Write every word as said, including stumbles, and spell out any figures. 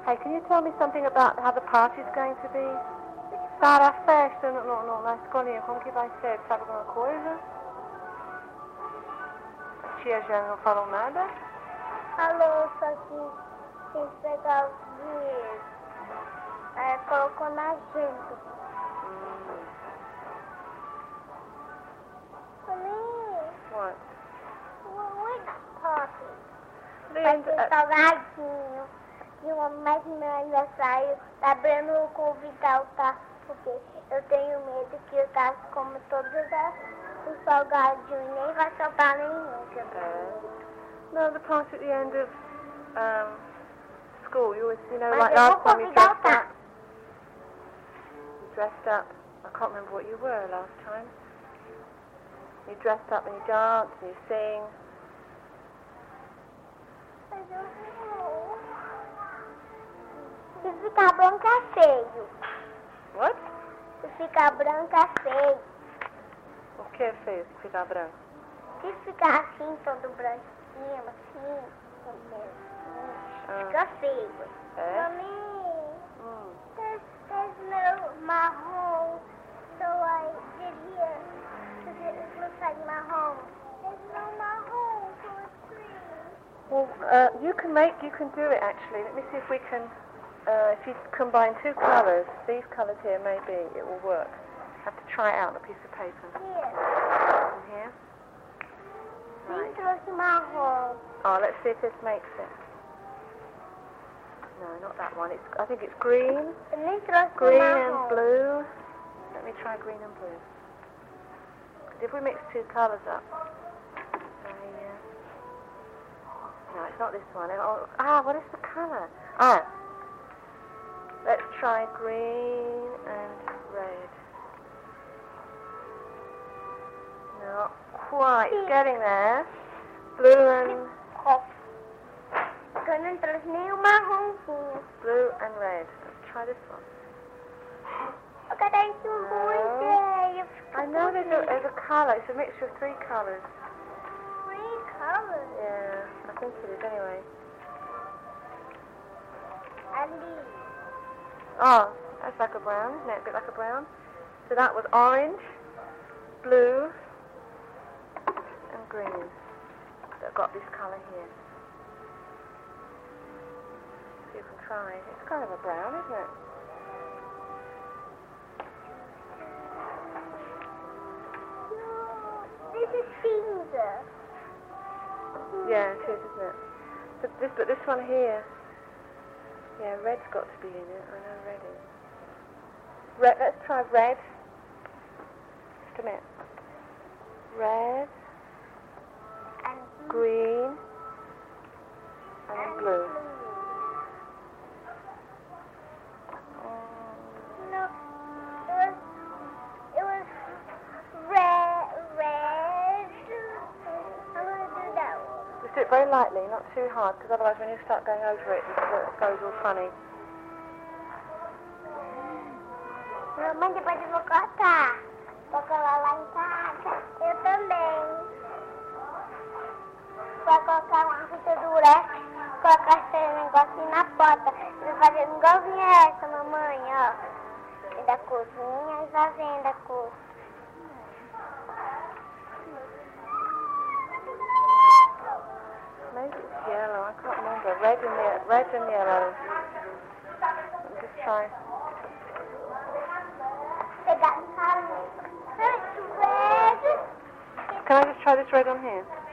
Hey, can you tell me something about how the party's going to be? Para a festa no, no, no, na escolinha, como que vai ser? Sabe alguma coisa? A tia já não falou nada? Falou, só que tem que pegar o dinheiro. Aí colocou na agenda. Hum. Honey, What? which party? Vai Liam, ter uh, salgadinho. E uma mais meu aniversário. Tá abrindo convidar o tá? Porque eu tenho medo que o Tasso come todos os salgadinhos e nem vai sobrar nenhum. uh, no, the party at the end of um, school. You always, you know, Mas like eu vou last time you convidar o dressed Tasso. up. You dressed up. I can't remember what you were last time. You dressed up and you dance and you sing. Mas eu não. Se ficar branco é feio. What? Se ficar branco é feio. O que é feio se ficar branco? Se ficar assim, todo branquinho, assim, entendeu? Ah. Fica feio. É? Mommy, Hum. there's, there's no marrom. So I did here. Because it looks like marrom. There's no marrom, so it's green. Well, uh, you can make, you can do it actually. Let me see if we can, uh, if you combine two colours, these colours here, maybe it will work. Have to try it out on a piece of paper. Here. In here. Quem Right. trouxe marrom? Oh, let's see if this makes it. No, not that one. It's, I think it's green, Eu nem trouxe green marrom. and blue. Let me try green and blue. 'Cause if we mix two colours up, uh, yeah. No, it's not this one. Oh, ah, what is the colour? Ah, let's try green and red. Not quite. It's getting there. Blue and Eu não trouxe nem o marronzinho. blue and red. Let's try this one. Eu quero isso muito. Eu fico I know there's a, bonito. there's a colour. It's a mixture of three colours. Three colors. Yeah, I think it is anyway. Ali. Oh, that's like a brown, isn't it? A bit like a brown. So that was orange, blue, and green. That got this colour here. See if you can try. It's kind of a brown, isn't it? This is cinza. Yeah, it is, isn't it? So this, but this one here, yeah, red's got to be in it. I know red is. Red. Let's try red. Just a minute. Red, And green, and then blue. No, it was, it was red, red. I'm going to do that one. Just do it very lightly, not too hard, because otherwise when you start going over it, it goes all funny. Mamãe, depois eu vou cortar. Vou colar lá em casa. Eu também. Vou colocar uma fita durex, colocar esse negocinho na porta. Vou fazer igualzinho a essa, mamãe, ó. E da cozinha e fazendo a cor. Maybe it's yellow, I can't remember. Red and, ye- red and yellow. Let me just try. Pegar no carro. Red. Can I just try this red on here?